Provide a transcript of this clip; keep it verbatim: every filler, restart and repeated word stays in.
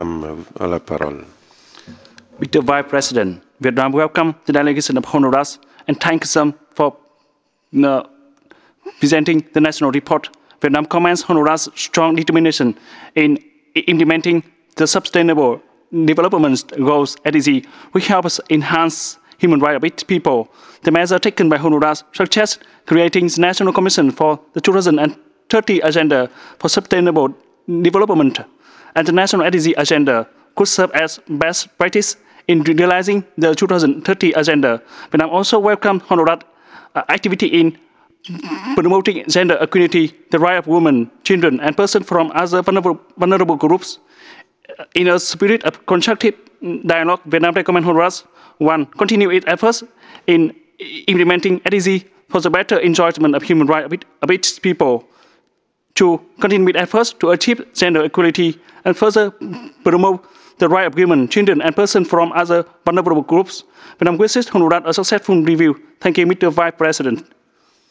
Vietnam a la parole. Mister Vice President, Vietnam welcome the delegation of Honduras and thanks them for uh, presenting the national report. Vietnam commends Honduras' strong determination in implementing the Sustainable Development Goals (S D G), which helps enhance human rights of its people. The measures taken by Honduras, such as creating the National Commission for the two thousand thirty Agenda for Sustainable Development and the National S D G Agenda, could serve as best practice in realizing the two thousand thirty Agenda. Vietnam also welcomes Honduras' uh, activity in promoting gender equality, the rights of women, children, and persons from other vulnerable, vulnerable groups. In a spirit of constructive dialogue, Vietnam recommends Honduras, one, continue its efforts in implementing S D G for the better enjoyment of human rights of its people. Two, continue with efforts to achieve gender equality and further promote the rights of women, children, and persons from other vulnerable groups. Vietnam wishes Honduras a successful review. Thank you, Mister Vice President.